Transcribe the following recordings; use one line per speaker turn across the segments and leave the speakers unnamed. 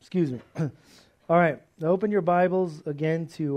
Excuse me. All right. Now open your Bibles again to,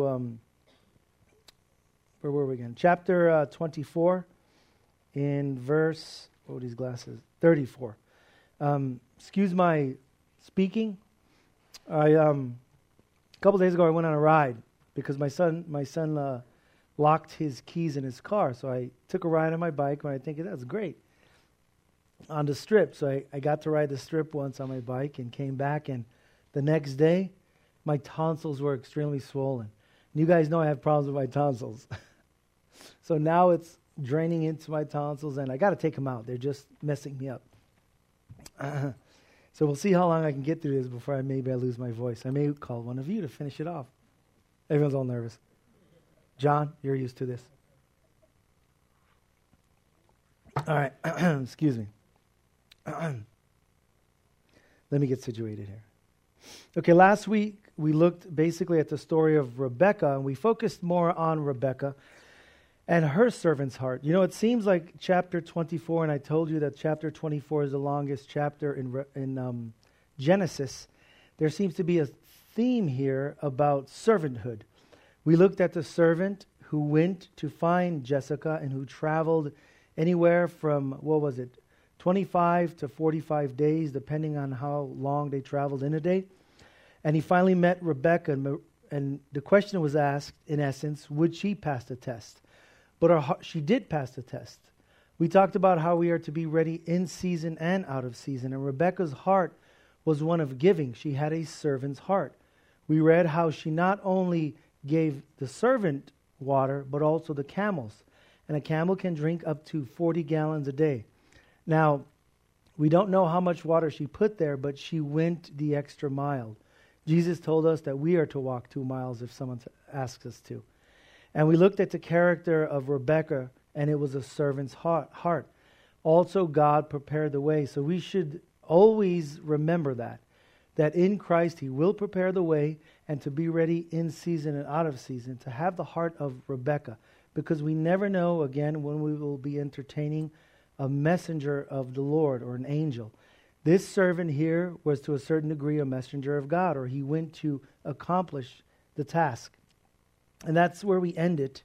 where were we again? Chapter 24 in verse, what are these glasses? 34. Excuse my speaking. A couple days ago I went on a ride because my son locked his keys in his car. So I took a ride on my bike and I think that's great. On the strip. So I got to ride the strip once on my bike and came back, and the next day my tonsils were extremely swollen. And you guys know I have problems with my tonsils. So now it's draining into my tonsils and I got to take them out. They're just messing me up. So we'll see how long I can get through this before maybe I lose my voice. I may call one of you to finish it off. Everyone's all nervous. John, you're used to this. All right. Excuse me. Let me get situated here. Okay, last week we looked basically at the story of Rebecca, and we focused more on Rebecca and her servant's heart. You know, it seems like chapter 24, and I told you that chapter 24 is the longest chapter in Genesis. There seems to be a theme here about servanthood. We looked at the servant who went to find Jessica and who traveled anywhere from, 25 to 45 days, depending on how long they traveled in a day. And he finally met Rebecca, and the question was asked, in essence, would she pass the test? But she did pass the test. We talked about how we are to be ready in season and out of season, and Rebecca's heart was one of giving. She had a servant's heart. We read how she not only gave the servant water, but also the camels. And a camel can drink up to 40 gallons a day. Now, we don't know how much water she put there, but she went the extra mile. Jesus told us that we are to walk 2 miles if someone asks us to. And we looked at the character of Rebecca, and it was a servant's heart. Also, God prepared the way. So we should always remember that in Christ He will prepare the way, and to be ready in season and out of season, to have the heart of Rebecca. Because we never know, again, when we will be entertaining a messenger of the Lord or an angel. This servant here was to a certain degree a messenger of God, or he went to accomplish the task. And that's where we end it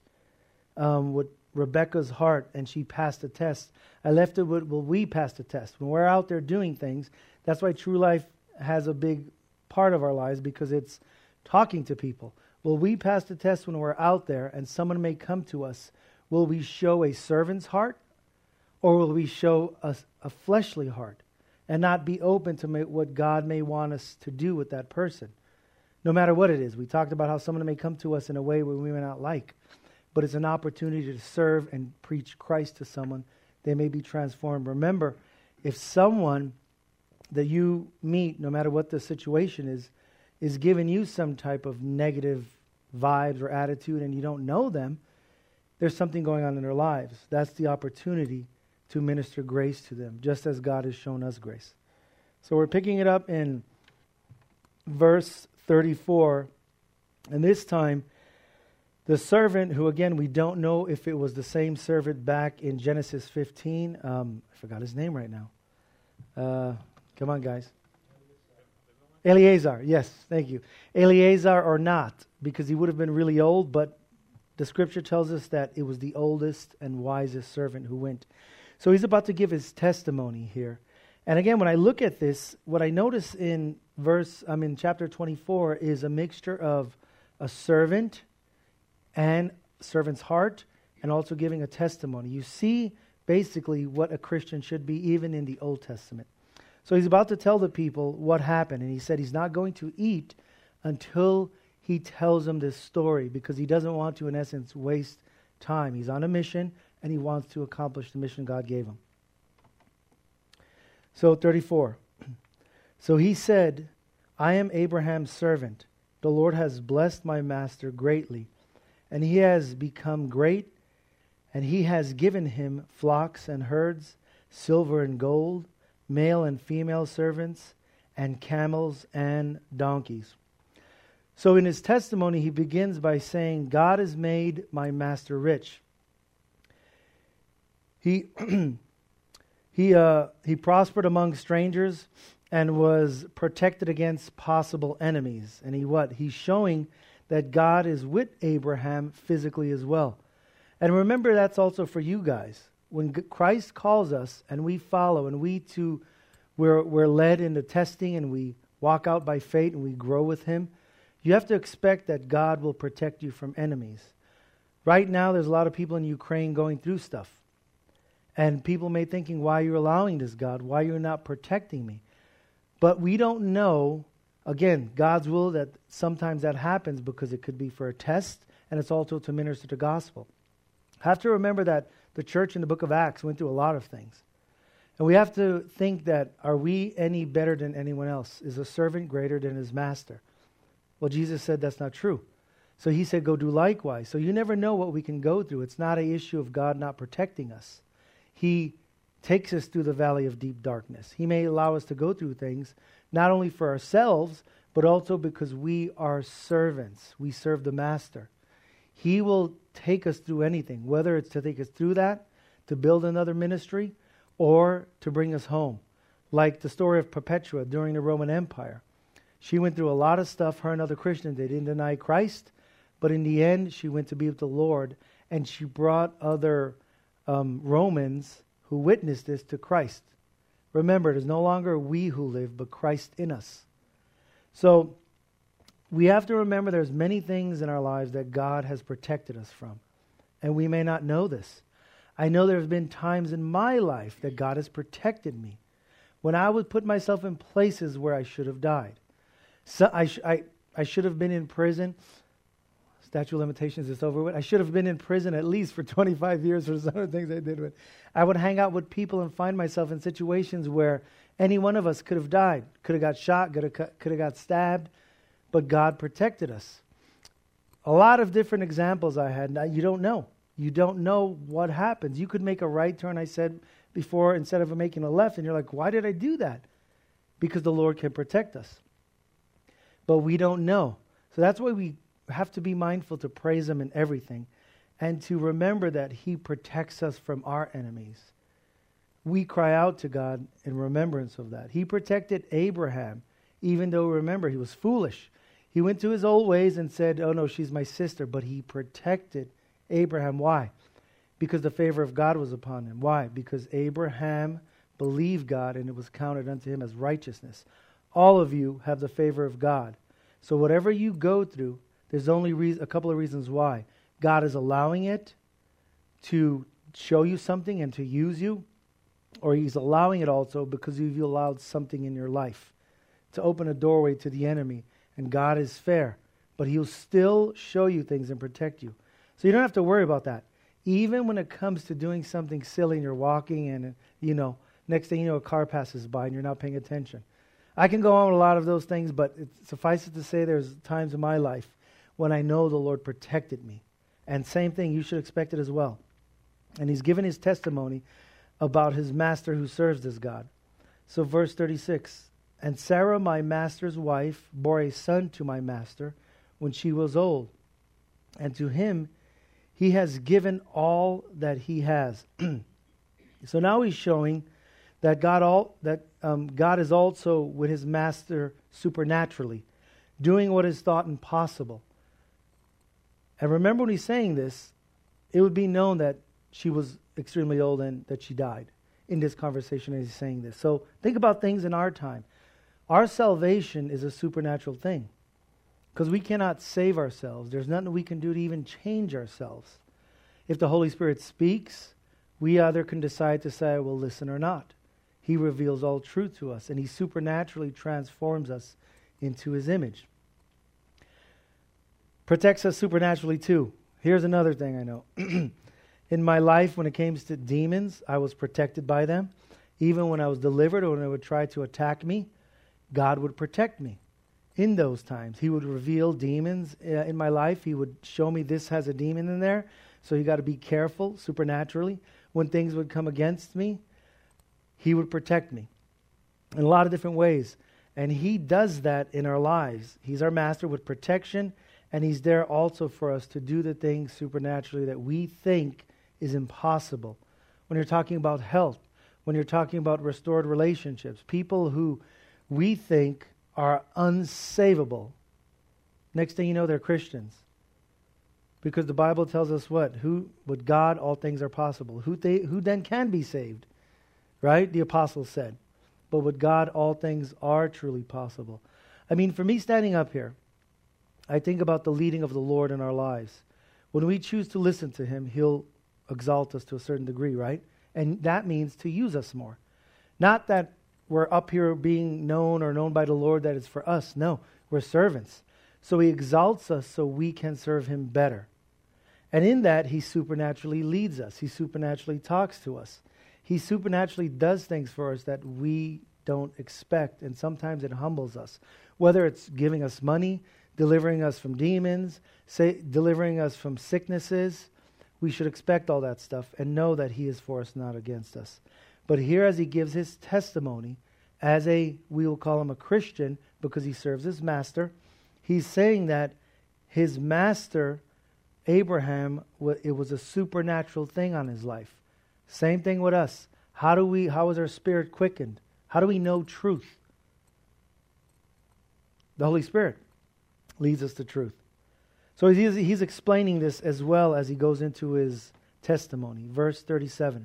with Rebecca's heart, and she passed the test. I left it with, will we pass the test? When we're out there doing things, that's why True Life has a big part of our lives, because it's talking to people. Will we pass the test when we're out there and someone may come to us? Will we show a servant's heart, or will we show a fleshly heart and not be open to what God may want us to do with that person? No matter what it is. We talked about how someone may come to us in a way where we may not like, but it's an opportunity to serve and preach Christ to someone. They may be transformed. Remember, if someone that you meet, no matter what the situation is giving you some type of negative vibes or attitude and you don't know them, there's something going on in their lives. That's the opportunity to minister grace to them, just as God has shown us grace. So we're picking it up in verse 34, and this time the servant, who again we don't know if it was the same servant back in Genesis 15, I forgot his name right now. Come on, guys. Eleazar, yes, thank you. Eleazar or not, because he would have been really old, but the scripture tells us that it was the oldest and wisest servant who went. So he's about to give his testimony here. And again, when I look at this, what I notice in chapter 24 is a mixture of a servant and servant's heart, and also giving a testimony. You see basically what a Christian should be even in the Old Testament. So he's about to tell the people what happened, and he said he's not going to eat until he tells them this story, because he doesn't want to, in essence, waste time. He's on a mission, and he wants to accomplish the mission God gave him. So 34. So he said, I am Abraham's servant. The Lord has blessed my master greatly, and he has become great, and he has given him flocks and herds, silver and gold, male and female servants, and camels and donkeys. So in his testimony, he begins by saying, God has made my master rich. He prospered among strangers, and was protected against possible enemies. And he's showing that God is with Abraham physically as well. And remember, that's also for you guys. When Christ calls us and we follow and we're led into testing and we walk out by faith and we grow with Him, you have to expect that God will protect you from enemies. Right now, there's a lot of people in Ukraine going through stuff. And people may be thinking, why are you allowing this, God? Why are you not protecting me? But we don't know, again, God's will, that sometimes that happens because it could be for a test, and it's also to minister the gospel. Have to remember that the church in the book of Acts went through a lot of things. And we have to think that, are we any better than anyone else? Is a servant greater than his master? Well, Jesus said that's not true. So He said, go do likewise. So you never know what we can go through. It's not an issue of God not protecting us. He takes us through the valley of deep darkness. He may allow us to go through things, not only for ourselves, but also because we are servants. We serve the Master. He will take us through anything, whether it's to take us through that, to build another ministry, or to bring us home. Like the story of Perpetua during the Roman Empire. She went through a lot of stuff, her and other Christians. They didn't deny Christ, but in the end, she went to be with the Lord, and she brought other Romans who witnessed this to Christ. Remember, it is no longer we who live, but Christ in us. So we have to remember there's many things in our lives that God has protected us from, and we may not know this. I know there have been times in my life that God has protected me when I would put myself in places where I should have died. So I should have been in prison. Statute of limitations is over with. I should have been in prison at least for 25 years for some of the things I did with. I would hang out with people and find myself in situations where any one of us could have died, could have got shot, could have got stabbed, but God protected us. A lot of different examples I had. Now, you don't know. You don't know what happens. You could make a right turn, I said before, instead of making a left, and you're like, why did I do that? Because the Lord can protect us. But we don't know. So that's why we have to be mindful to praise Him in everything and to remember that He protects us from our enemies. We cry out to God in remembrance of that. He protected Abraham, even though, remember, he was foolish. He went to his old ways and said, oh no, she's my sister. But He protected Abraham. Why? Because the favor of God was upon him. Why? Because Abraham believed God and it was counted unto him as righteousness. All of you have the favor of God. So whatever you go through, there's only a couple of reasons why. God is allowing it to show you something and to use you, or He's allowing it also because you've allowed something in your life to open a doorway to the enemy. And God is fair, but He'll still show you things and protect you. So you don't have to worry about that. Even when it comes to doing something silly and you're walking and, next thing you know, a car passes by and you're not paying attention. I can go on with a lot of those things, but it suffices to say there's times in my life when I know the Lord protected me. And same thing, you should expect it as well. And He's given His testimony about His master who serves this God. So verse 36, and Sarah, my master's wife, bore a son to my master when she was old. And to him He has given all that he has. So now He's showing that God is also with His master supernaturally, doing what is thought impossible. And remember when He's saying this, it would be known that she was extremely old and that she died in this conversation as He's saying this. So think about things in our time. Our salvation is a supernatural thing because we cannot save ourselves. There's nothing we can do to even change ourselves. If the Holy Spirit speaks, we either can decide to say, I will listen or not. He reveals all truth to us, and He supernaturally transforms us into His image. Protects us supernaturally too. Here's another thing I know. In my life, when it came to demons, I was protected by them. Even when I was delivered or when they would try to attack me, God would protect me. In those times, He would reveal demons in my life. He would show me this has a demon in there, so you got to be careful supernaturally. When things would come against me, He would protect me in a lot of different ways. And He does that in our lives. He's our master with protection, and He's there also for us to do the things supernaturally that we think is impossible. When you're talking about health, when you're talking about restored relationships, people who we think are unsavable. Next thing you know, they're Christians. Because the Bible tells us what? With God, all things are possible. Who then can be saved? Right? The apostles said. But with God, all things are truly possible. I mean, for me standing up here, I think about the leading of the Lord in our lives. When we choose to listen to Him, He'll exalt us to a certain degree, right? And that means to use us more. Not that we're up here being known or known by the Lord that it's for us. No, we're servants. So He exalts us so we can serve Him better. And in that, He supernaturally leads us. He supernaturally talks to us. He supernaturally does things for us that we don't expect. And sometimes it humbles us. Whether it's giving us money, delivering us from demons, delivering us from sicknesses, we should expect all that stuff and know that He is for us, not against us. But here as He gives His testimony, we will call him a Christian because he serves his master, he's saying that his master, Abraham, it was a supernatural thing on his life. Same thing with us. How is our spirit quickened? How do we know truth? The Holy Spirit leads us to truth. So he's explaining this as well as he goes into his testimony. Verse 37.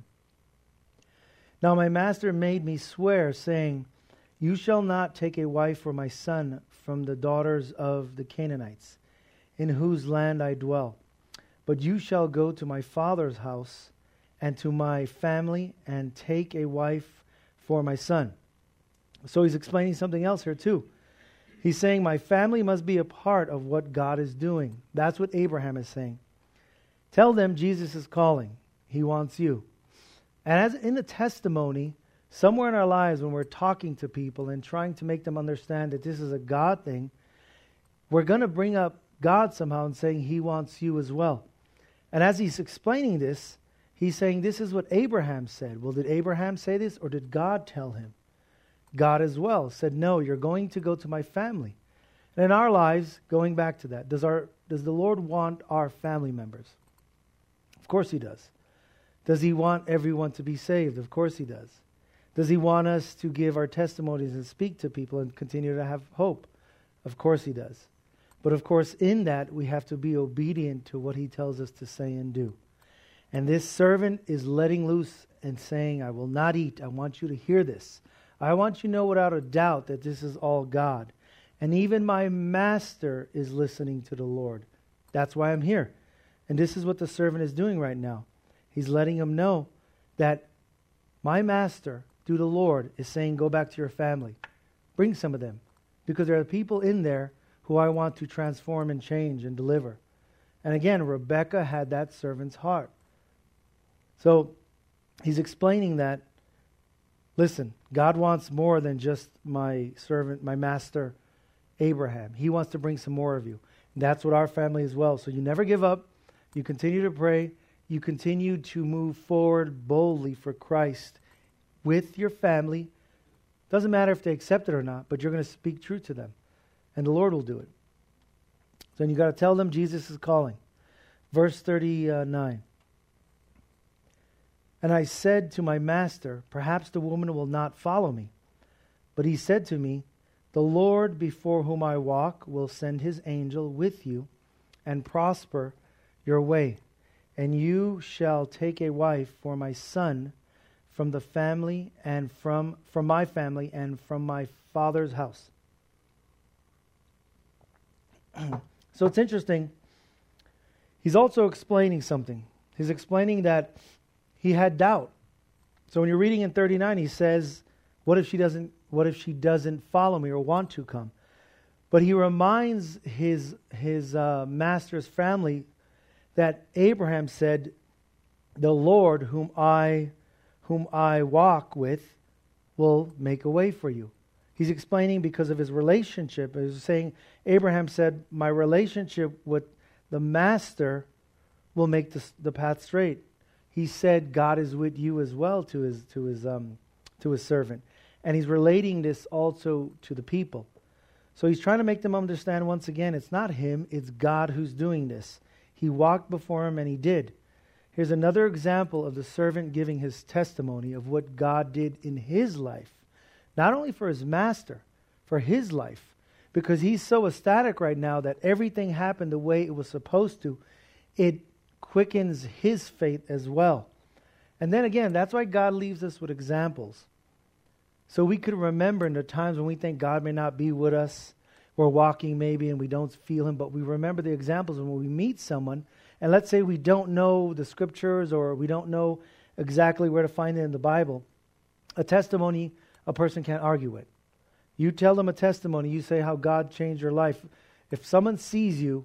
Now my master made me swear, saying, you shall not take a wife for my son from the daughters of the Canaanites, in whose land I dwell. But you shall go to my father's house and to my family and take a wife for my son. So he's explaining something else here too. He's saying my family must be a part of what God is doing. That's what Abraham is saying. Tell them Jesus is calling. He wants you. And as in the testimony, somewhere in our lives when we're talking to people and trying to make them understand that this is a God thing, we're going to bring up God somehow and saying He wants you as well. And as he's explaining this, he's saying this is what Abraham said. Well, did Abraham say this or did God tell him? God as well said, no, you're going to go to my family. And in our lives, going back to that, does the Lord want our family members? Of course He does. Does He want everyone to be saved? Of course He does. Does He want us to give our testimonies and speak to people and continue to have hope? Of course He does. But of course in that we have to be obedient to what He tells us to say and do. And this servant is letting loose and saying, I will not eat. I want you to hear this. I want you to know without a doubt that this is all God. And even my master is listening to the Lord. That's why I'm here. And this is what the servant is doing right now. He's letting him know that my master, through the Lord, is saying, go back to your family. Bring some of them. Because there are people in there who I want to transform and change and deliver. And again, Rebekah had that servant's heart. So he's explaining that, listen, God wants more than just my servant, my master, Abraham. He wants to bring some more of you. And that's what our family as well. So you never give up. You continue to pray. You continue to move forward boldly for Christ with your family. Doesn't matter if they accept it or not, but you're going to speak truth to them. And the Lord will do it. So you got to tell them Jesus is calling. Verse 39. And I said to my master, perhaps the woman will not follow me. But he said to me, the Lord before whom I walk will send His angel with you and prosper your way. And you shall take a wife for my son from the family and from my family and from my father's house. So it's interesting. He's also explaining something. He's explaining that he had doubt. So when you're reading in 39, he says, what if she doesn't follow me or want to come? But he reminds his master's family that Abraham said, the Lord whom I walk with will make a way for you. He's explaining because of his relationship. He's saying, Abraham said, my relationship with the master will make the path straight. He said, God is with you as well to his servant. And he's relating this also to the people. So he's trying to make them understand once again, it's not him, it's God who's doing this. He walked before him and he did. Here's another example of the servant giving his testimony of what God did in his life. Not only for his master, for his life, because he's so ecstatic right now that everything happened the way it was supposed to. It quickens his faith as well. And then again, that's why God leaves us with examples. So we could remember in the times when we think God may not be with us, we're walking maybe and we don't feel him, but we remember the examples when we meet someone, and let's say we don't know the scriptures or we don't know exactly where to find it in the Bible. A testimony a person can't argue with. You tell them a testimony, you say how God changed your life. If someone sees you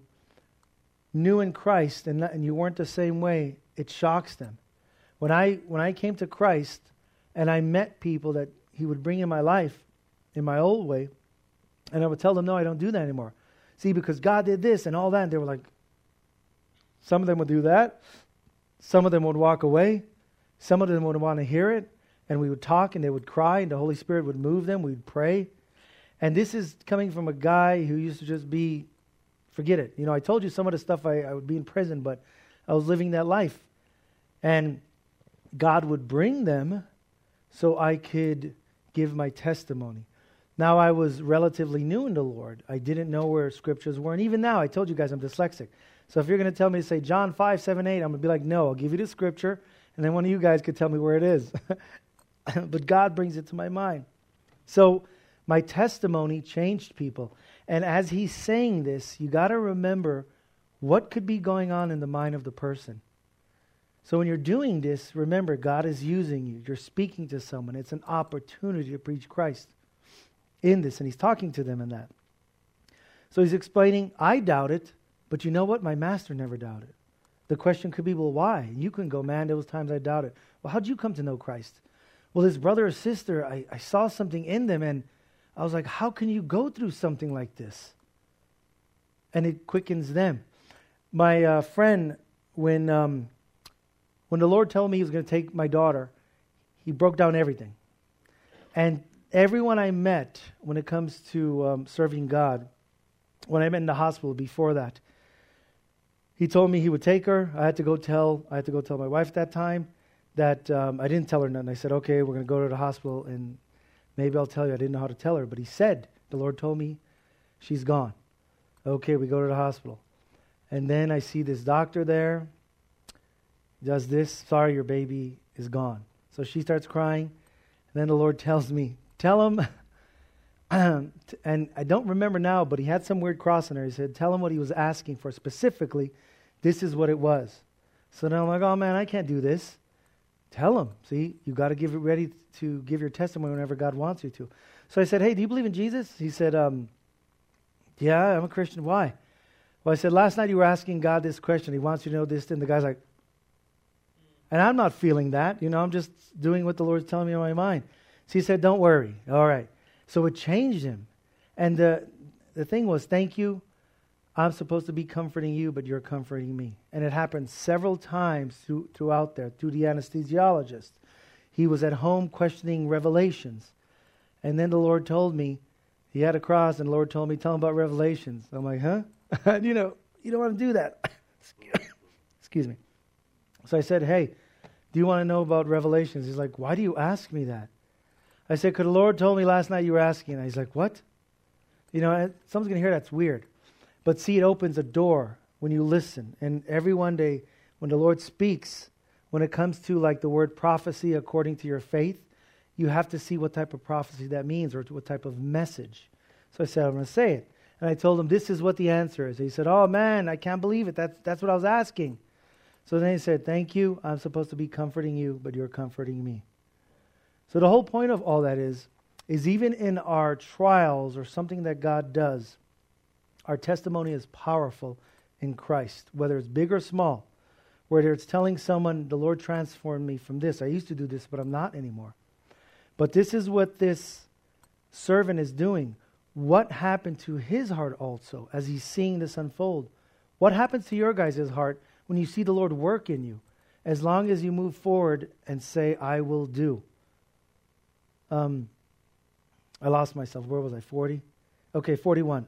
new in Christ and you weren't the same way, it shocks them. When I came to Christ and I met people that he would bring in my life in my old way, and I would tell them, no, I don't do that anymore. See, because God did this and all that, and they were like, some of them would do that. Some of them would walk away. Some of them would want to hear it, and we would talk, and they would cry, and the Holy Spirit would move them. We'd pray. And this is coming from a guy who used to just be, forget it. You know, I told you some of the stuff I would be in prison, but I was living that life. And God would bring them so I could give my testimony. Now I was relatively new in the Lord. I didn't know where scriptures were. And even now, I told you guys I'm dyslexic. So if you're going to tell me to say John 5, 7, 8, I'm going to be like, no, I'll give you the scripture, and then one of you guys could tell me where it is. But God brings it to my mind. So my testimony changed people. And as he's saying this, you got to remember what could be going on in the mind of the person. So when you're doing this, remember, God is using you. You're speaking to someone. It's an opportunity to preach Christ in this, and he's talking to them in that. So he's explaining, I doubt it, but you know what? My master never doubted. The question could be, well, why? You can go, man, there was times I doubted. Well, how'd you come to know Christ? Well, his brother or sister, I saw something in them, and I was like, how can you go through something like this? And it quickens them. My friend, when the Lord told me he was going to take my daughter, he broke down everything. And everyone I met when it comes to serving God, when I met in the hospital before that, he told me he would take her. I had to go tell my wife at that time that I didn't tell her nothing. I said, okay, we're going to go to the hospital, and maybe I'll tell you. I didn't know how to tell her, but he said, the Lord told me she's gone. Okay, we go to the hospital. And then I see this doctor there, does this, sorry, your baby is gone. So she starts crying, and then the Lord tells me, tell him, and I don't remember now, but he had some weird cross in there. He said, tell him what he was asking for specifically. This is what it was. So now I'm like, oh man, I can't do this. Tell him. See, you got to give it ready to give your testimony whenever God wants you to. So I said, hey, do you believe in Jesus? He said, yeah, I'm a Christian. Why? Well, I said, last night you were asking God this question. He wants you to know this. And the guy's like, and I'm not feeling that. You know, I'm just doing what the Lord's telling me in my mind. So he said, don't worry. All right. So it changed him. And the thing was, thank you. I'm supposed to be comforting you, but you're comforting me. And it happened several times throughout there, through the anesthesiologist. He was at home questioning Revelations. And then the Lord told me, he had a cross, and the Lord told me, tell him about Revelations. I'm like, huh? You know, you don't want to do that. Excuse me. So I said, hey, do you want to know about Revelations? He's like, why do you ask me that? I said, because the Lord told me last night you were asking. And he's like, what? You know, someone's going to hear that's weird. But see, it opens a door when you listen. And every one day, when the Lord speaks, when it comes to like the word prophecy according to your faith, you have to see what type of prophecy that means or what type of message. So I said, I'm going to say it. And I told him, this is what the answer is. He said, oh man, I can't believe it. That's what I was asking. So then he said, thank you. I'm supposed to be comforting you, but you're comforting me. So the whole point of all that is even in our trials or something that God does, our testimony is powerful in Christ, whether it's big or small, whether it's telling someone, the Lord transformed me from this. I used to do this, but I'm not anymore. But this is what this servant is doing. What happened to his heart also as he's seeing this unfold? What happens to your guys' heart when you see the Lord work in you? As long as you move forward and say, I will do. I lost myself. Where was I? 40? Okay, 41.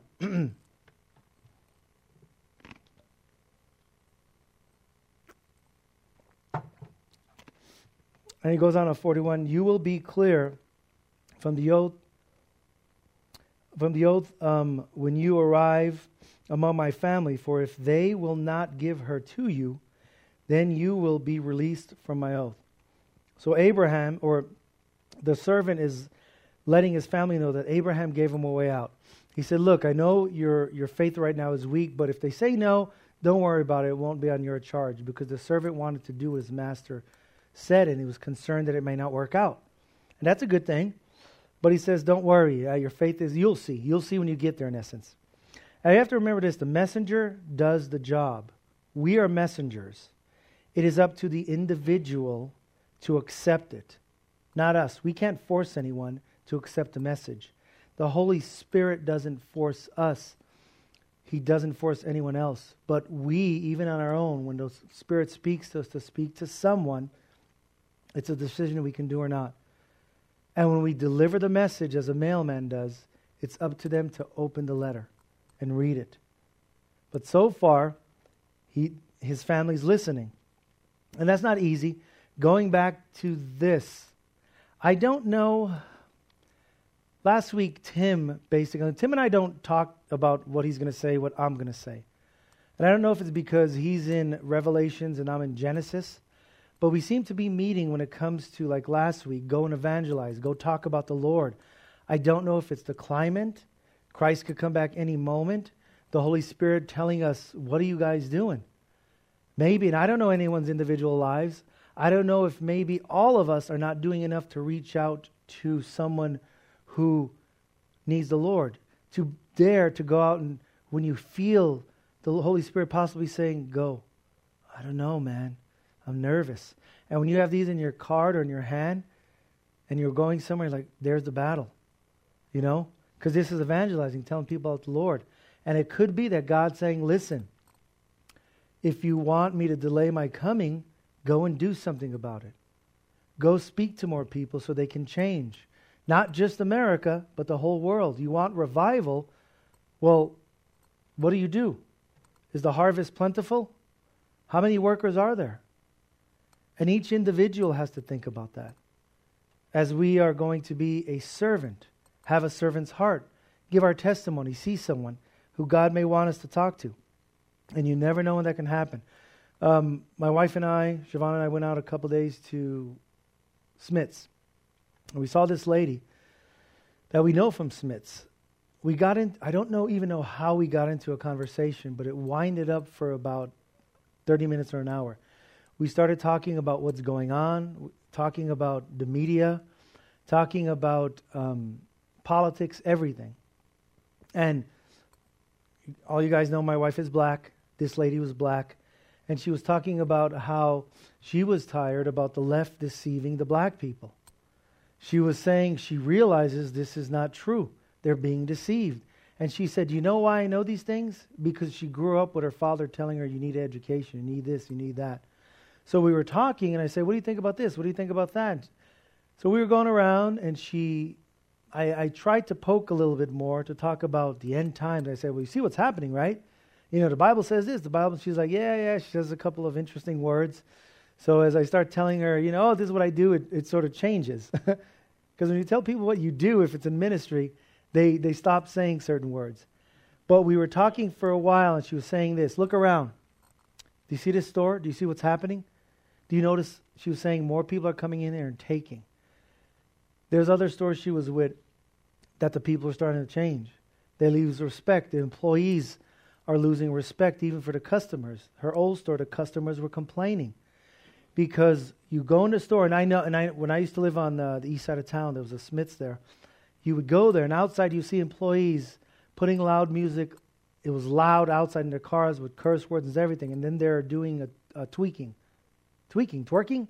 And he goes on to 41, you will be clear from the oath from the oath when you arrive among my family, for if they will not give her to you, then you will be released from my oath. So Abraham, or the servant, is letting his family know that Abraham gave him a way out. He said, look, I know your faith right now is weak, but if they say no, don't worry about it. It won't be on your charge, because the servant wanted to do what his master said, and he was concerned that it may not work out. And that's a good thing. But he says, don't worry. Your faith is, you'll see. You'll see when you get there, in essence. And you have to remember this. The messenger does the job. We are messengers. It is up to the individual to accept it, not us. We can't force anyone to accept the message. The Holy Spirit doesn't force us. He doesn't force anyone else. But we, even on our own, when the Spirit speaks to us to speak to someone, it's a decision we can do or not. And when we deliver the message, as a mailman does, it's up to them to open the letter and read it. But so far, his family's listening. And that's not easy. Going back to this, I don't know. Last week, Tim and I don't talk about what he's going to say, what I'm going to say. And I don't know if it's because he's in Revelations and I'm in Genesis, but we seem to be meeting when it comes to, like last week, go and evangelize, go talk about the Lord. I don't know if it's the climate. Christ could come back any moment. The Holy Spirit telling us, what are you guys doing? Maybe, and I don't know anyone's individual lives. I don't know if maybe all of us are not doing enough to reach out to someone who needs the Lord. To dare to go out, and when you feel the Holy Spirit possibly saying, go. I don't know, man. I'm nervous. And when you have these in your card or in your hand, and you're going somewhere, like, there's the battle. You know? Because this is evangelizing, telling people about the Lord. And it could be that God's saying, listen, if you want me to delay my coming, go and do something about it. Go speak to more people so they can change. Not just America, but the whole world. You want revival? Well, what do? Is the harvest plentiful? How many workers are there? And each individual has to think about that. As we are going to be a servant, have a servant's heart, give our testimony, see someone who God may want us to talk to. And you never know when that can happen. My wife and I, Siobhan and I, went out a couple days to Smith's. And we saw this lady that we know from Smith's. We got in, I don't even know how we got into a conversation, but it winded up for about 30 minutes or an hour. We started talking about what's going on, talking about the media, talking about politics, everything. And all you guys know my wife is black. This lady was black. And she was talking about how she was tired about the left deceiving the black people. She was saying she realizes this is not true. They're being deceived. And she said, you know why I know these things? Because she grew up with her father telling her, you need education, you need this, you need that. So we were talking, and I said, what do you think about this? What do you think about that? So we were going around, and I tried to poke a little bit more to talk about the end times. I said, well, you see what's happening, right? You know, the Bible says this. She's like, yeah. She says a couple of interesting words. So as I start telling her, oh, this is what I do, it sort of changes. Because when you tell people what you do, if it's in ministry, they stop saying certain words. But we were talking for a while, and she was saying this. Look around. Do you see this store? Do you see what's happening? Do you notice she was saying more people are coming in there and taking? There's other stores she was with that the people are starting to change. They lose respect. The employees are losing respect even for the customers. Her old store, the customers were complaining. Because you go in the store, and when I used to live on the east side of town, there was a Smith's there. You would go there, and outside you see employees putting loud music. It was loud outside in their cars with curse words and everything. And then they're doing a twerking. Tweaking?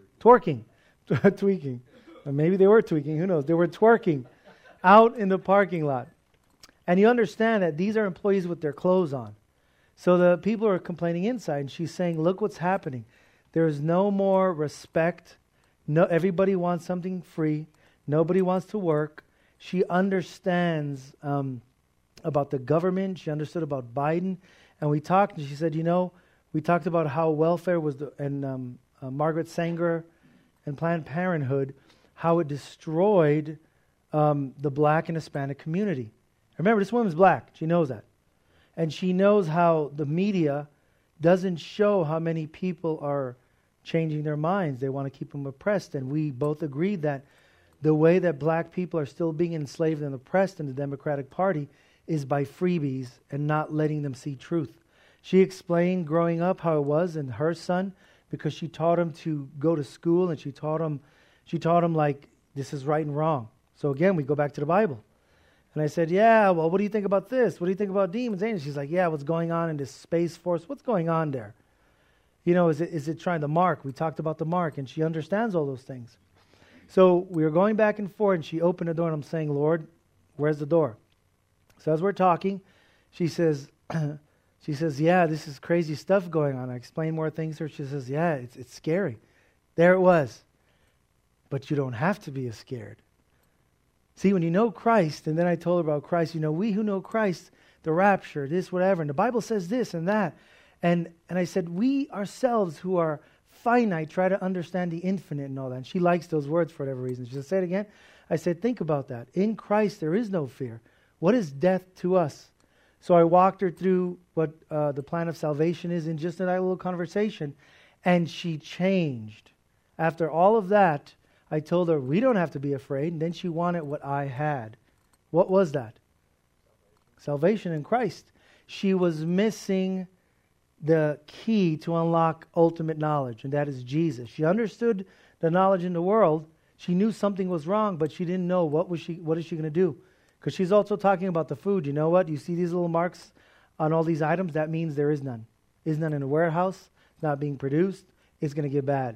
Or maybe they were tweaking, who knows? They were twerking out in the parking lot. And you understand that these are employees with their clothes on. So the people are complaining inside, and she's saying, look what's happening. There is no more respect. No, everybody wants something free. Nobody wants to work. She understands about the government. She understood about Biden. And we talked, and she said, we talked about how welfare was, and Margaret Sanger and Planned Parenthood, how it destroyed the black and Hispanic community. Remember, this woman's black. She knows that. And she knows how the media doesn't show how many people are changing their minds. They want to keep them oppressed. And we both agreed that the way that black people are still being enslaved and oppressed in the Democratic Party is by freebies and not letting them see truth. She explained growing up how it was, and her son, because she taught him to go to school, and she taught him like this is right and wrong. So again, we go back to the Bible. And I said, yeah, well, what do you think about this? What do you think about demons? And she's like, yeah, what's going on in this Space Force? What's going on there? You know, is it trying to mark? We talked about the mark, and she understands all those things. So we were going back and forth, and she opened the door, and I'm saying, Lord, where's the door? So as we're talking, she says, yeah, this is crazy stuff going on. I explained more things to her. She says, yeah, it's scary. There it was. But you don't have to be as scared. See, when you know Christ, and then I told her about Christ, you know, we who know Christ, the rapture, this, whatever, and the Bible says this and that. And I said, we ourselves who are finite try to understand the infinite and all that. And she likes those words for whatever reason. She said, say it again. I said, think about that. In Christ, there is no fear. What is death to us? So I walked her through what the plan of salvation is in just a little conversation. And she changed. After all of that, I told her, we don't have to be afraid. And then she wanted what I had. What was that? Salvation in Christ. She was missing the key to unlock ultimate knowledge, and that is Jesus. She understood the knowledge in the world. She knew something was wrong, but she didn't know what is she going to do. Because she's also talking about the food. You know what? You see these little marks on all these items? That means there is none. Is none in a warehouse. It's not being produced. It's going to get bad.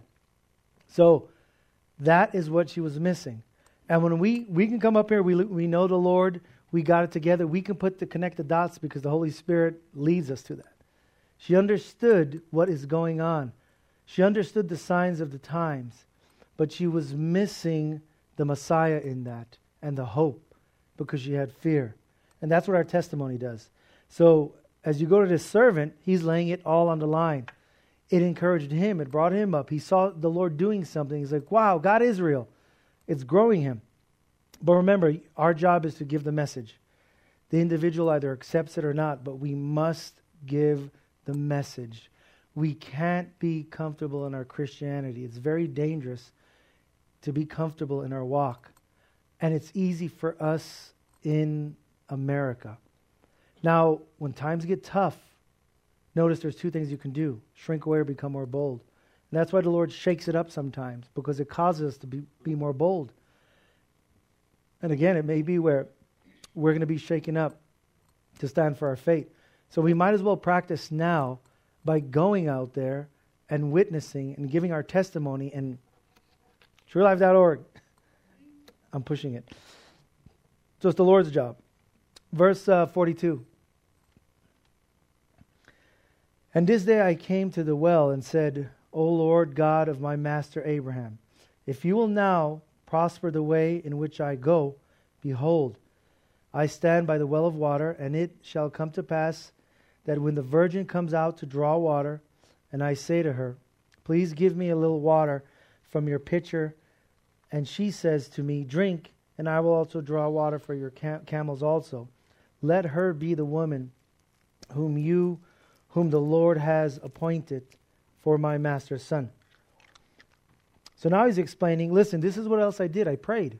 So that is what she was missing. And when we can come up here, we know the Lord, we got it together, we can connect the dots because the Holy Spirit leads us to that. She understood what is going on. She understood the signs of the times, but she was missing the Messiah in that and the hope because she had fear. And that's what our testimony does. So as you go to this servant, he's laying it all on the line. It encouraged him. It brought him up. He saw the Lord doing something. He's like, wow, God is real. It's growing him. But remember, our job is to give the message. The individual either accepts it or not, but we must give the message. We can't be comfortable in our Christianity. It's very dangerous to be comfortable in our walk. And it's easy for us in America. Now, when times get tough, notice there's two things you can do. Shrink away or become more bold. And that's why the Lord shakes it up sometimes, because it causes us to be more bold. And again, it may be where we're going to be shaken up to stand for our faith. So we might as well practice now by going out there and witnessing and giving our testimony. And truelife.org, I'm pushing it. So it's the Lord's job. Verse 42. And this day I came to the well and said, O Lord God of my master Abraham, if you will now prosper the way in which I go, behold, I stand by the well of water, and it shall come to pass that when the virgin comes out to draw water, and I say to her, please give me a little water from your pitcher, and she says to me, drink, and I will also draw water for your camels also. Let her be the woman whom the Lord has appointed for my master's son. So now he's explaining, listen, this is what else I did. I prayed.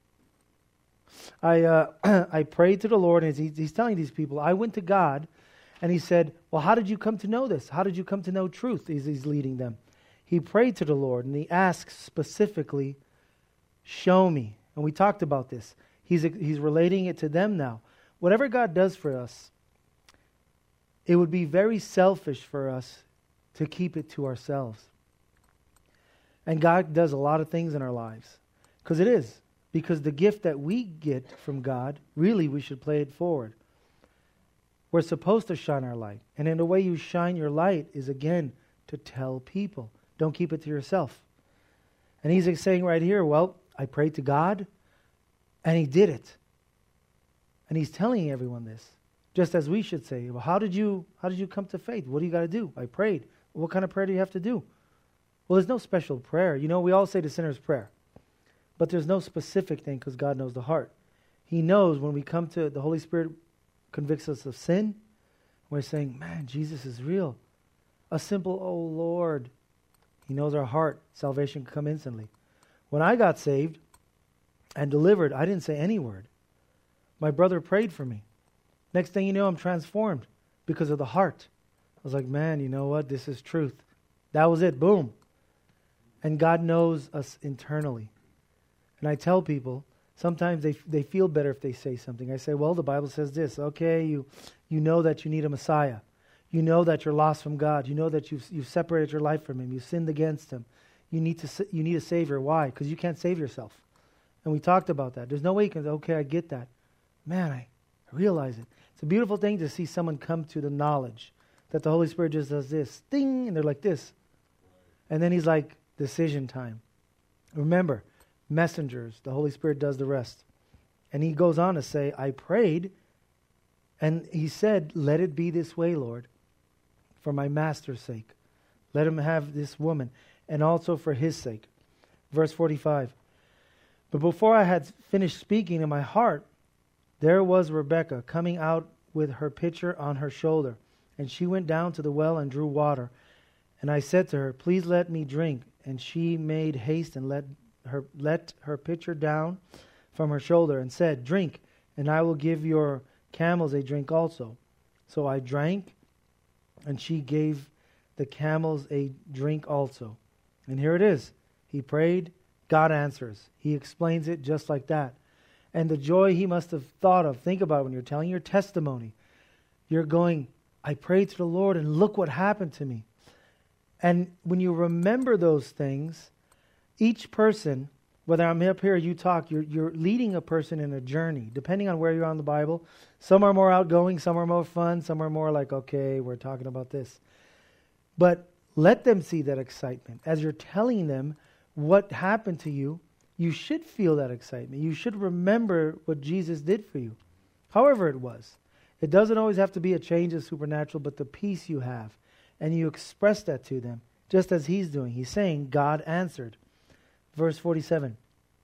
I prayed to the Lord, and he's telling these people, I went to God, and he said, well, how did you come to know this? How did you come to know truth? He's leading them. He prayed to the Lord, and he asks specifically, show me. And we talked about this. He's relating it to them now. Whatever God does for us, it would be very selfish for us to keep it to ourselves. And God does a lot of things in our lives. Because it is. Because the gift that we get from God, really we should play it forward. We're supposed to shine our light. And in the way you shine your light is, again, to tell people. Don't keep it to yourself. And he's saying right here, well, I prayed to God, and he did it. And he's telling everyone this. Just as we should say, well, how did you come to faith? What do you got to do? I prayed. What kind of prayer do you have to do? Well, there's no special prayer. You know, we all say the sinner's prayer. But there's no specific thing because God knows the heart. He knows when we come to the Holy Spirit convicts us of sin, we're saying, man, Jesus is real. A simple, oh Lord. He knows our heart. Salvation can come instantly. When I got saved and delivered, I didn't say any word. My brother prayed for me. Next thing you know, I'm transformed because of the heart. I was like, man, you know what? This is truth. That was it. Boom. And God knows us internally. And I tell people, sometimes they feel better if they say something. I say, well, the Bible says this. Okay, you know that you need a Messiah. You know that you're lost from God. You know that you've separated your life from Him. You've sinned against Him. You need a Savior. Why? Because you can't save yourself. And we talked about that. There's no way you can say, okay, I get that. Man, I realize it. It's a beautiful thing to see someone come to the knowledge that the Holy Spirit just does this. Ding! And they're like this. And then He's like, decision time. Remember, messengers, the Holy Spirit does the rest. And He goes on to say, I prayed, and He said, let it be this way, Lord, for my master's sake. Let him have this woman, and also for his sake. Verse 45. But before I had finished speaking in my heart, there was Rebekah coming out with her pitcher on her shoulder. And she went down to the well and drew water. And I said to her, please let me drink. And she made haste and let her pitcher down from her shoulder and said, drink, and I will give your camels a drink also. So I drank, and she gave the camels a drink also. And here it is. He prayed, God answers. He explains it just like that. And the joy he must have thought of, think about it when you're telling your testimony. You're going, I prayed to the Lord and look what happened to me. And when you remember those things, each person, whether I'm up here or you talk, you're leading a person in a journey, depending on where you are in the Bible. Some are more outgoing, some are more fun, some are more like, okay, we're talking about this. But let them see that excitement. As you're telling them what happened to you, you should feel that excitement. You should remember what Jesus did for you, however it was. It doesn't always have to be a change of supernatural, but the peace you have. And you express that to them, just as He's doing. He's saying, God answered. Verse 47.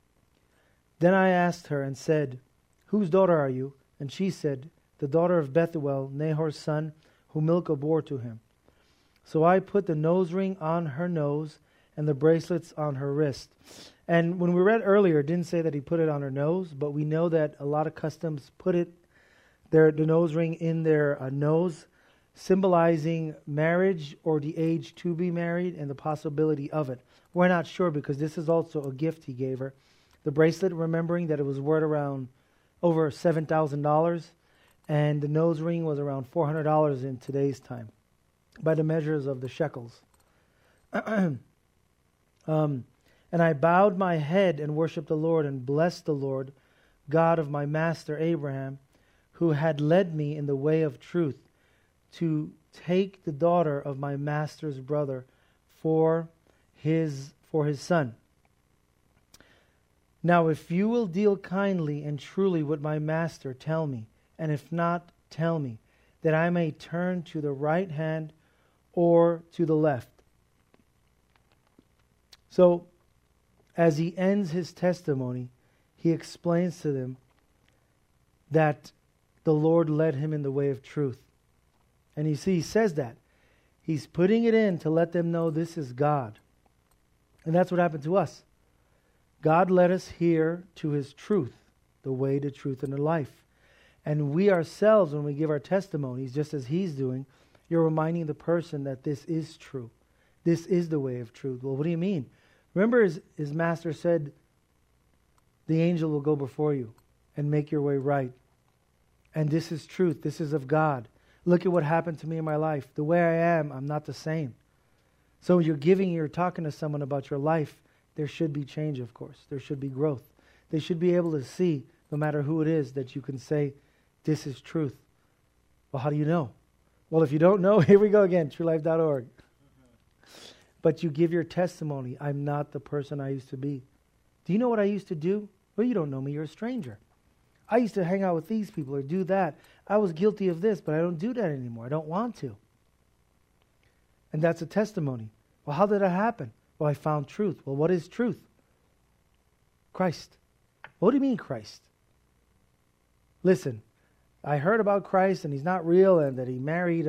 Then I asked her and said, whose daughter are you? And she said, the daughter of Bethuel, Nahor's son, whom Milcah bore to him. So I put the nose ring on her nose and the bracelets on her wrist. And when we read earlier, it didn't say that he put it on her nose, but we know that a lot of customs put the nose ring in their nose, symbolizing marriage or the age to be married and the possibility of it. We're not sure because this is also a gift he gave her. The bracelet, remembering that it was worth around over $7,000, and the nose ring was around $400 in today's time, by the measures of the shekels. And I bowed my head and worshipped the Lord and blessed the Lord, God of my master Abraham, who had led me in the way of truth, to take the daughter of my master's brother for his son. Now if you will deal kindly and truly with my master, tell me, and if not, tell me, that I may turn to the right hand or to the left. So, as he ends his testimony, he explains to them that the Lord led him in the way of truth. And you see, he says that. He's putting it in to let them know this is God. And that's what happened to us. God led us here to His truth, the way, the truth, and the life. And we ourselves, when we give our testimonies, just as He's doing, you're reminding the person that this is true. This is the way of truth. Well, what do you mean? Remember his master said, the angel will go before you and make your way right. And this is truth. This is of God. Look at what happened to me in my life. The way I am, I'm not the same. So when you're talking to someone about your life, there should be change, of course. There should be growth. They should be able to see, no matter who it is, that you can say, this is truth. Well, how do you know? Well, if you don't know, here we go again, truelife.org. But you give your testimony. I'm not the person I used to be. Do you know what I used to do? Well, you don't know me. You're a stranger. I used to hang out with these people or do that. I was guilty of this, but I don't do that anymore. I don't want to. And that's a testimony. Well, how did that happen? Well, I found truth. Well, what is truth? Christ. What do you mean Christ? listen, I heard about Christ and he's not real and that he married,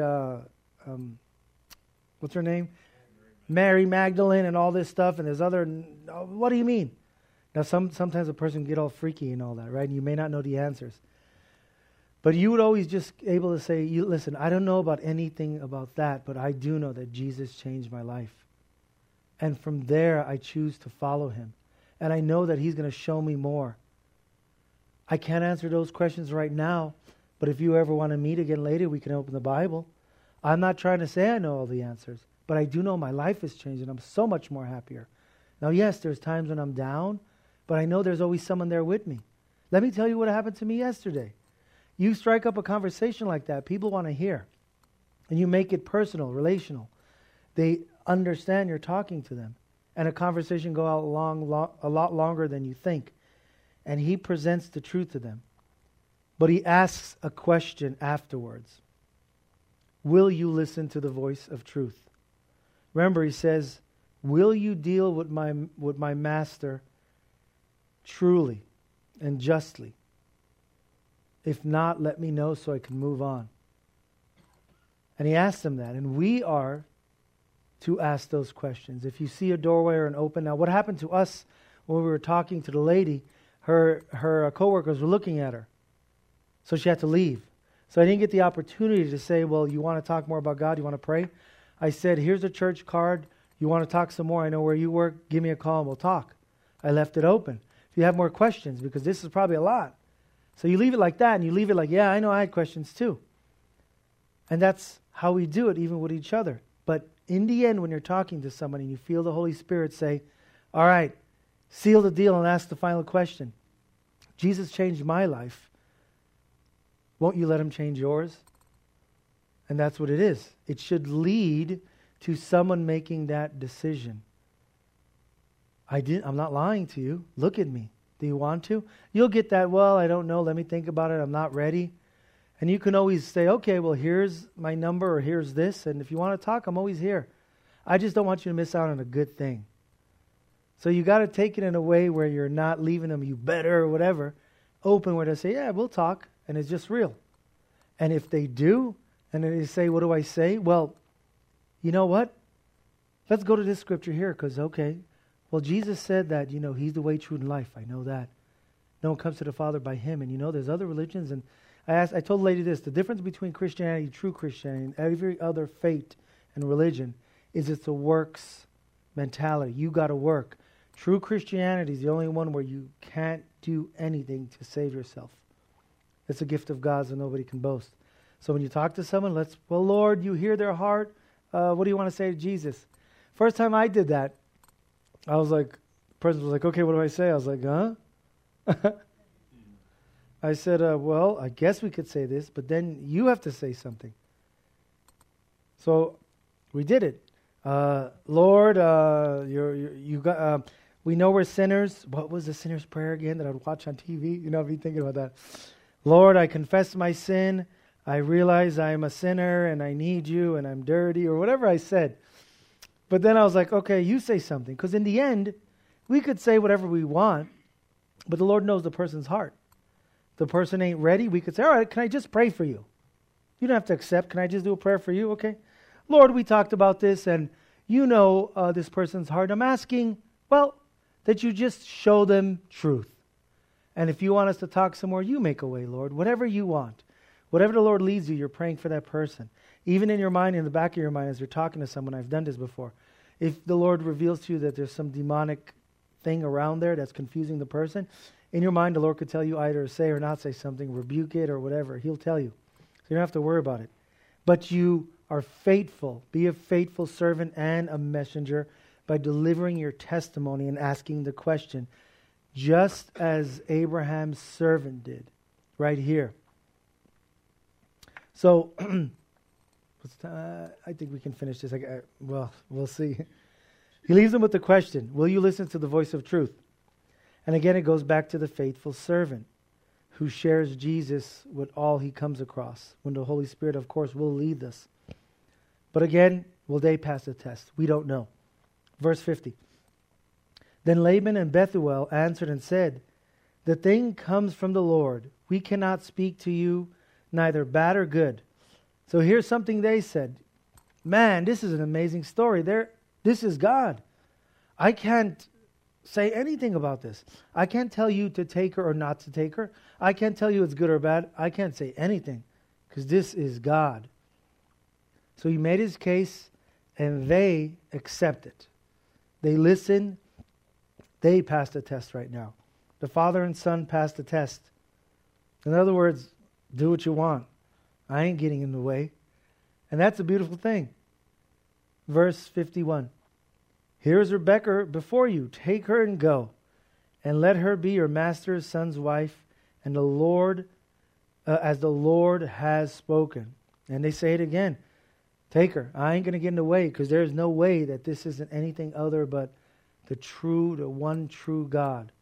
what's her name? Mary Magdalene and all this stuff and there's other, what do you mean? Now sometimes a person get all freaky and all that, right? And you may not know the answers. But you would always just able to say, listen, I don't know about anything about that, but I do know that Jesus changed my life. And from there, I choose to follow him. And I know that he's going to show me more. I can't answer those questions right now, but if you ever want to meet again later, we can open the Bible. I'm not trying to say I know all the answers, but I do know my life has changed and I'm so much more happier. Now, yes, there's times when I'm down, but I know there's always someone there with me. Let me tell you what happened to me yesterday. You strike up a conversation like that, people want to hear. And you make it personal, relational. They understand you're talking to them. And a conversation go out a lot longer than you think. And he presents the truth to them. But he asks a question afterwards. Will you listen to the voice of truth? Remember, he says, will you deal with my master truly and justly? If not, let me know so I can move on. And he asked them that. And we are to ask those questions. If you see a doorway or an open. Now, what happened to us when we were talking to the lady, her co-workers were looking at her. So she had to leave. So I didn't get the opportunity to say, well, you want to talk more about God? You want to pray? I said, here's a church card. You want to talk some more? I know where you work. Give me a call and we'll talk. I left it open. If you have more questions, because this is probably a lot. So you leave it like that, and you leave it like, yeah, I know I had questions too. And that's how we do it, even with each other. But in the end, when you're talking to somebody, and you feel the Holy Spirit say, all right, seal the deal and ask the final question. Jesus changed my life. Won't you let him change yours? And that's what it is. It should lead to someone making that decision. I'm not lying to you. Look at me. Do you want to? You'll get that, well, I don't know. Let me think about it. I'm not ready. And you can always say, okay, well, here's my number or here's this. And if you want to talk, I'm always here. I just don't want you to miss out on a good thing. So you got to take it in a way where you're not leaving them, you better or whatever, open where they say, yeah, we'll talk. And it's just real. And if they do, and then they say, what do I say? Well, you know what? Let's go to this scripture here because, okay, well, Jesus said that, he's the way, truth, and life. I know that. No one comes to the Father by him. And there's other religions. And I told the lady this, the difference between Christianity, true Christianity, and every other faith and religion is it's a works mentality. You got to work. True Christianity is the only one where you can't do anything to save yourself. It's a gift of God, so nobody can boast. So when you talk to someone, well, Lord, you hear their heart. What do you want to say to Jesus? First time I did that, I was like, the person was like, okay, what do I say? I was like, huh? I said, well, I guess we could say this, but then you have to say something. So we did it. Lord, we know we're sinners. What was the sinner's prayer again that I'd watch on TV? I'd be thinking about that. Lord, I confess my sin. I realize I'm a sinner and I need you and I'm dirty or whatever I said. But then I was like, okay, you say something. Because in the end, we could say whatever we want, but the Lord knows the person's heart. The person ain't ready. We could say, all right, can I just pray for you? You don't have to accept. Can I just do a prayer for you? Okay. Lord, we talked about this and you know this person's heart. I'm asking, well, that you just show them truth. And if you want us to talk some more, you make a way, Lord. Whatever you want. Whatever the Lord leads you, you're praying for that person. Even in your mind, in the back of your mind, as you're talking to someone, I've done this before. If the Lord reveals to you that there's some demonic thing around there that's confusing the person, in your mind, the Lord could tell you either say or not say something, rebuke it or whatever. He'll tell you. So you don't have to worry about it. But you are faithful. Be a faithful servant and a messenger by delivering your testimony and asking the question, just as Abraham's servant did, right here. So, I think we can finish this. Well, we'll see. He leaves them with the question, will you listen to the voice of truth? And again, it goes back to the faithful servant who shares Jesus with all he comes across, when the Holy Spirit, of course, will lead us. But again, will they pass the test? We don't know. Verse 50. Then Laban and Bethuel answered and said, the thing comes from the Lord, We cannot speak to you neither bad or good. So here's something they said. Man, this is an amazing story. This is God. I can't say anything about this. I can't tell you to take her or not to take her. I can't tell you it's good or bad. I can't say anything because this is God. So he made his case and they accept it. They listen. They passed the test right now. The father and son passed the test. In other words, do what you want. I ain't getting in the way. And that's a beautiful thing. Verse 51. Here is Rebekah before you. Take her and go, and let her be your master's son's wife, and the Lord, as the Lord has spoken. And they say it again. Take her. I ain't going to get in the way, because there's no way that this isn't anything other but the one true God.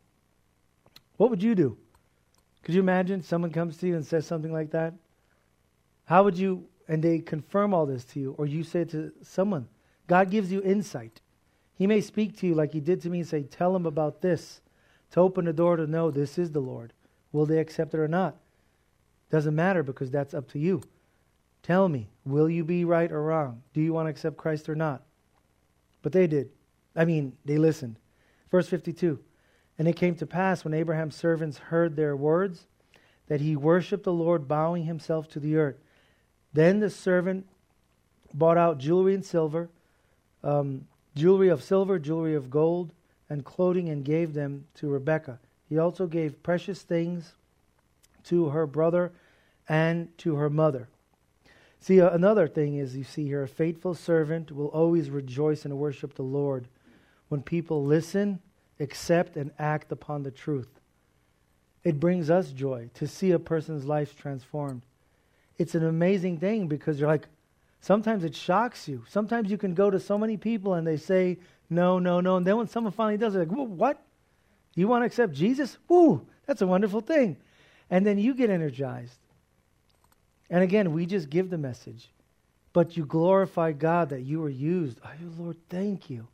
What would you do? Could you imagine someone comes to you and says something like that? How would you, and they confirm all this to you, or you say to someone, God gives you insight. He may speak to you like he did to me and say, tell them about this, to open the door to know this is the Lord. Will they accept it or not? Doesn't matter because that's up to you. Tell me, will you be right or wrong? Do you want to accept Christ or not? But they did. They listened. Verse 52. And it came to pass when Abraham's servants heard their words, that he worshipped the Lord, bowing himself to the earth. Then the servant brought out jewelry and silver, jewelry of silver, jewelry of gold, and clothing, and gave them to Rebekah. He also gave precious things to her brother and to her mother. See, another thing is, you see here, a faithful servant will always rejoice and worship the Lord when people listen, accept, and act upon the truth. It brings us joy to see a person's life transformed. It's an amazing thing because you're like, sometimes it shocks you. Sometimes you can go to so many people and they say, no, no, no. And then when someone finally does, they're like, what? You want to accept Jesus? Woo, that's a wonderful thing. And then you get energized. And again, we just give the message. But you glorify God that you were used. Oh, Lord, thank you.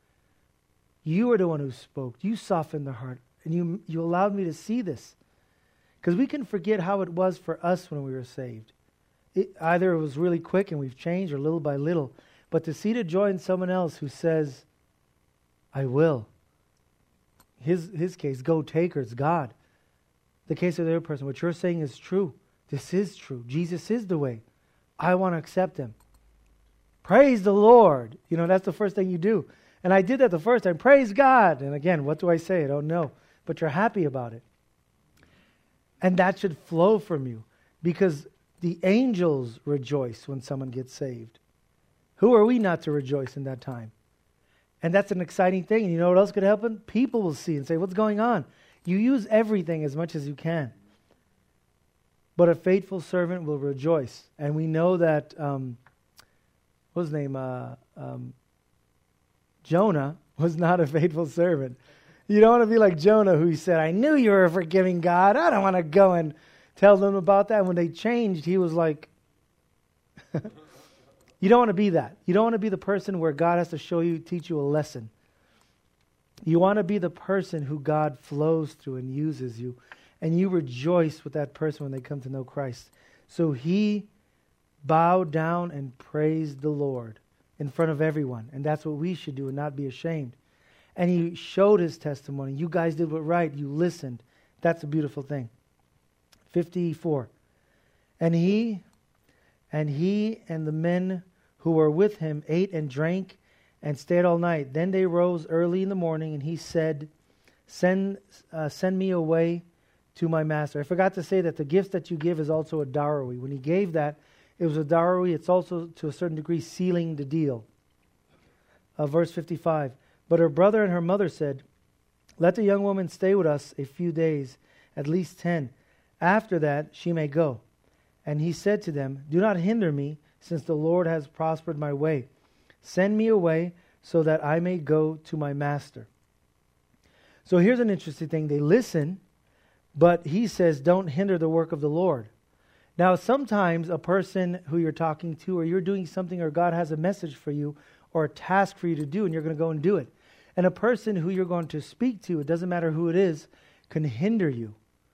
You are the one who spoke. You softened the heart. And you allowed me to see this. Because we can forget how it was for us when we were saved. Either it was really quick and we've changed, or little by little. But to see the joy in someone else who says, I will. His case, go take her, it's God. The case of the other person, what you're saying is true. This is true. Jesus is the way. I want to accept him. Praise the Lord. That's the first thing you do. And I did that the first time. Praise God. And again, what do I say? I don't know. But you're happy about it. And that should flow from you. Because the angels rejoice when someone gets saved. Who are we not to rejoice in that time? And that's an exciting thing. And you know what else could happen? People will see and say, what's going on? You use everything as much as you can. But a faithful servant will rejoice. And we know that, what's his name? Jonah was not a faithful servant. You don't want to be like Jonah, who said, I knew you were a forgiving God. I don't want to go and tell them about that. When they changed, he was like, you don't want to be that. You don't want to be the person where God has to teach you a lesson. You want to be the person who God flows through and uses you. And you rejoice with that person when they come to know Christ. So he bowed down and praised the Lord in front of everyone. And that's what we should do and not be ashamed. And he showed his testimony. You guys did what right. You listened. That's a beautiful thing. 54. And he and the men who were with him ate and drank and stayed all night. Then they rose early in the morning, and he said, Send me away to my master. I forgot to say that the gifts that you give is also a dowry. When he gave that, it was a dowry. It's also, to a certain degree, sealing the deal. Verse 55. But her brother and her mother said, Let the young woman stay with us a few days, at least 10. After that, she may go. And he said to them, Do not hinder me, since the Lord has prospered my way. Send me away so that I may go to my master. So here's an interesting thing. They listen, but he says, don't hinder the work of the Lord. Now, sometimes a person who you're talking to, or you're doing something, or God has a message for you, or a task for you to do, and you're going to go and do it. And a person who you're going to speak to, it doesn't matter who it is, can hinder you.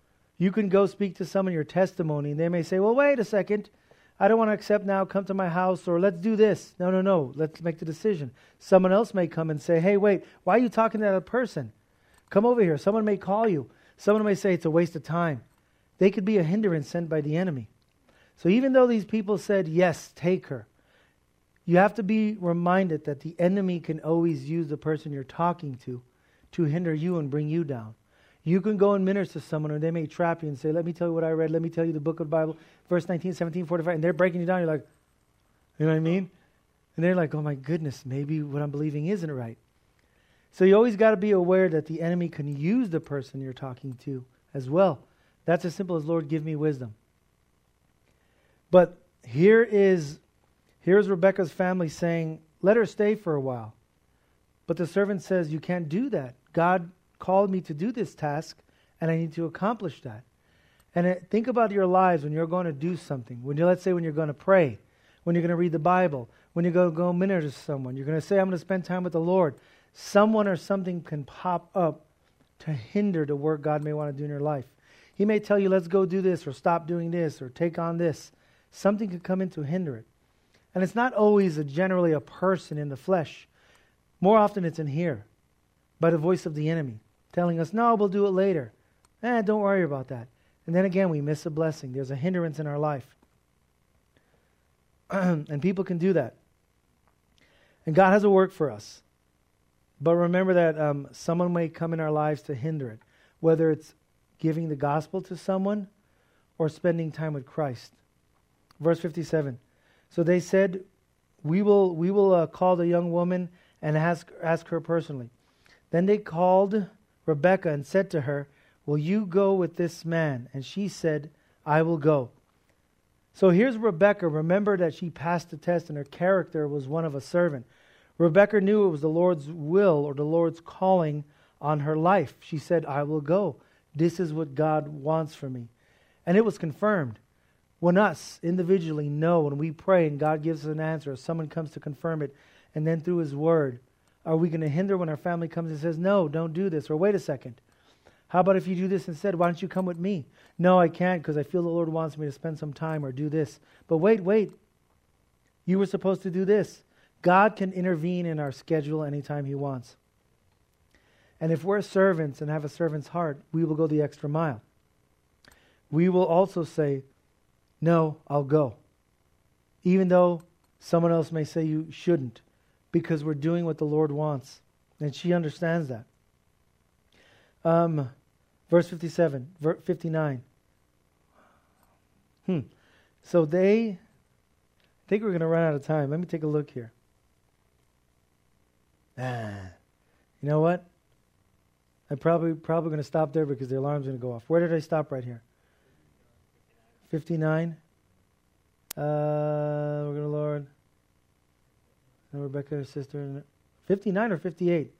You can go speak to someone your testimony, and they may say, well, wait a second. I don't want to accept now. Come to my house, or let's do this. No. Let's make the decision. Someone else may come and say, hey, wait, why are you talking to that person? Come over here. Someone may call you. Someone may say it's a waste of time. They could be a hindrance sent by the enemy. So even though these people said, yes, take her, you have to be reminded that the enemy can always use the person you're talking to hinder you and bring you down. You can go and minister to someone, or they may trap you and say, let me tell you what I read. Let me tell you the book of the Bible, verse 19, 17, 45. And they're breaking you down. You're like, you know what I mean? And they're like, oh my goodness, maybe what I'm believing isn't right. So you always got to be aware that the enemy can use the person you're talking to as well. That's as simple as, Lord, give me wisdom. But here's Rebekah's family saying, let her stay for a while. But the servant says, you can't do that. God called me to do this task, and I need to accomplish that. And think about your lives when you're going to do something. Let's say when you're going to pray, when you're going to read the Bible, when you're going to go minister to someone, you're going to say, I'm going to spend time with the Lord. Someone or something can pop up to hinder the work God may want to do in your life. He may tell you, let's go do this, or stop doing this, or take on this. Something could come in to hinder it. And it's not always generally a person in the flesh. More often it's in here, by the voice of the enemy, telling us, no, we'll do it later. Don't worry about that. And then again, we miss a blessing. There's a hindrance in our life. And people can do that. And God has a work for us. But remember that someone may come in our lives to hinder it, whether it's giving the gospel to someone or spending time with Christ. Verse 57. So they said, we will call the young woman and ask her personally. Then they called Rebekah and said to her, will you go with this man? And she said, I will go. So here's Rebekah. Remember that she passed the test and her character was one of a servant. Rebekah knew it was the Lord's will or the Lord's calling on her life. She said, I will go. This is what God wants for me. And it was confirmed. When us individually know, when we pray and God gives us an answer, or someone comes to confirm it, and then through His Word, are we going to hinder when our family comes and says, no, don't do this, or wait a second. How about if you do this instead? Why don't you come with me? No, I can't because I feel the Lord wants me to spend some time or do this. But wait. You were supposed to do this. God can intervene in our schedule anytime He wants. And if we're servants and have a servant's heart, we will go the extra mile. We will also say, no, I'll go. Even though someone else may say you shouldn't, because we're doing what the Lord wants. And she understands that. Verse 57, 59. So I think we're going to run out of time. Let me take a look here. You know what? I'm probably going to stop there because the alarm's going to go off. Where did I stop right here? 59. We're going to Lord. And Rebekah, her sister. 59 or 58?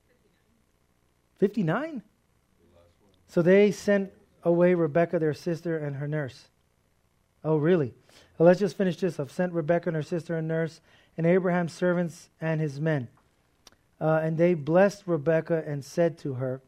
59? So they sent away Rebekah, their sister, and her nurse. Oh, really? Well, let's just finish this. I've sent Rebekah and her sister and nurse, and Abraham's servants and his men. And they blessed Rebekah and said to her,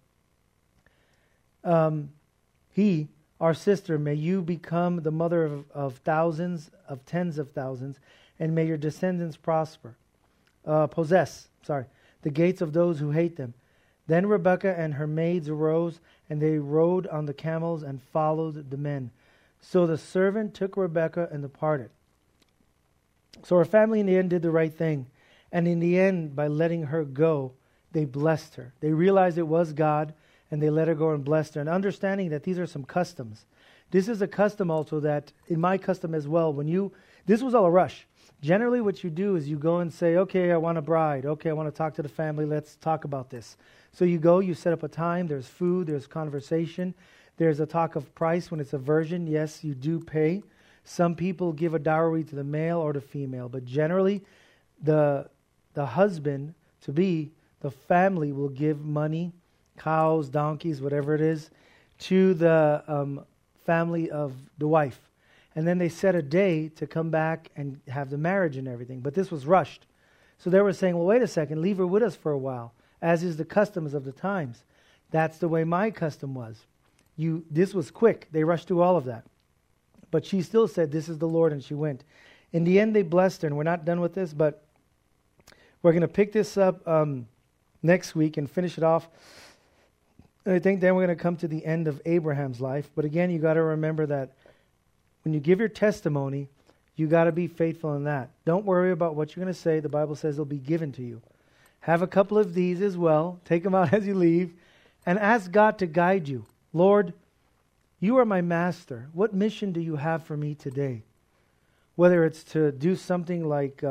our sister, may you become the mother of thousands, of tens of thousands, and may your descendants possess the gates of those who hate them. Then Rebekah and her maids arose, and they rode on the camels and followed the men. So the servant took Rebekah and departed. So her family in the end did the right thing. And in the end, by letting her go, they blessed her. They realized it was God, and they let her go and blessed her. And understanding that these are some customs. This is a custom also that, in my custom as well, this was all a rush. Generally what you do is you go and say, okay, I want a bride. Okay, I want to talk to the family. Let's talk about this. So you go, you set up a time. There's food, there's conversation. There's a talk of price. When it's a virgin, yes, you do pay. Some people give a dowry to the male or the female. But generally, the husband to be, the family will give money, cows, donkeys, whatever it is, to the family of the wife. And then they set a day to come back and have the marriage and everything. But this was rushed. So they were saying, well, wait a second, leave her with us for a while, as is the customs of the times. That's the way my custom was. This was quick. They rushed through all of that. But she still said, this is the Lord, and she went. In the end, they blessed her, and we're not done with this, but we're going to pick this up next week and finish it off. And I think then we're going to come to the end of Abraham's life. But again, you got to remember that when you give your testimony, you got to be faithful in that. Don't worry about what you're going to say. The Bible says it'll be given to you. Have a couple of these as well. Take them out as you leave. And ask God to guide you. Lord, you are my master. What mission do you have for me today? Whether it's to do something like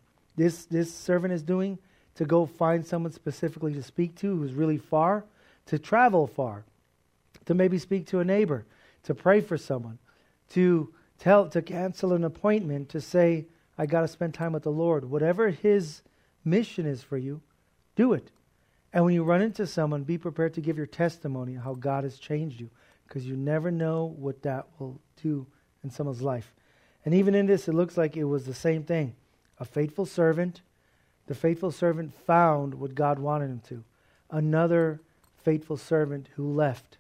this servant is doing, to go find someone specifically to speak to who's really far, to travel far, to maybe speak to a neighbor, to pray for someone, to cancel an appointment, to say, I got to spend time with the Lord. Whatever His mission is for you, do it. And when you run into someone, be prepared to give your testimony of how God has changed you, because you never know what that will do in someone's life. And even in this, it looks like it was the same thing. A faithful servant. The faithful servant found what God wanted him to. Another faithful servant who left.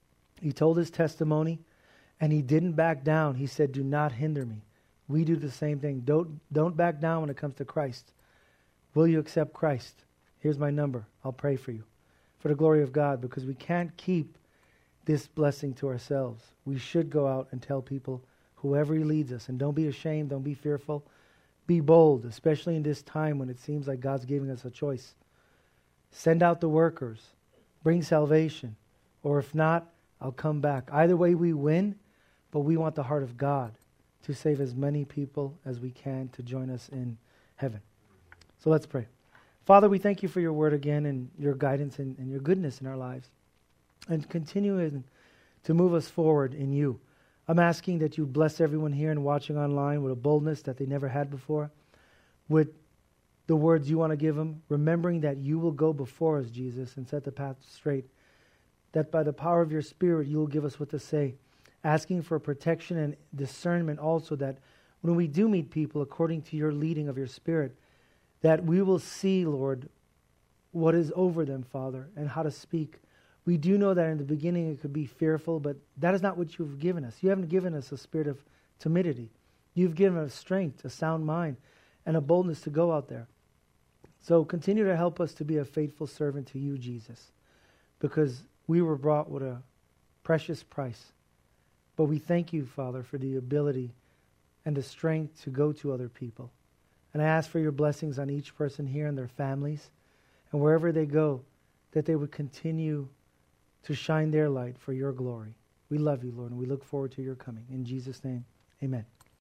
He told his testimony, and he didn't back down. He said, do not hinder me. We do the same thing. Don't back down when it comes to Christ. Will you accept Christ? Here's my number. I'll pray for you. For the glory of God, because we can't keep this blessing to ourselves. We should go out and tell people, whoever He leads us. And don't be ashamed. Don't be fearful. Be bold, especially in this time when it seems like God's giving us a choice. Send out the workers. Bring salvation. Or if not, I'll come back. Either way we win, but we want the heart of God to save as many people as we can to join us in heaven. So let's pray. Father, we thank you for your word again and your guidance and your goodness in our lives. And continue to move us forward in you. I'm asking that you bless everyone here and watching online with a boldness that they never had before, with the words you want to give them, remembering that you will go before us, Jesus, and set the path straight, that by the power of your Spirit you will give us what to say, asking for protection and discernment also, that when we do meet people according to your leading of your Spirit, that we will see, Lord, what is over them, Father, and how to speak. We do know that in the beginning it could be fearful, but that is not what you've given us. You haven't given us a spirit of timidity. You've given us strength, a sound mind, and a boldness to go out there. So continue to help us to be a faithful servant to you, Jesus, because we were bought with a precious price. But we thank you, Father, for the ability and the strength to go to other people. And I ask for your blessings on each person here and their families, and wherever they go, that they would continue to shine their light for your glory. We love you, Lord, and we look forward to your coming. In Jesus' name, amen.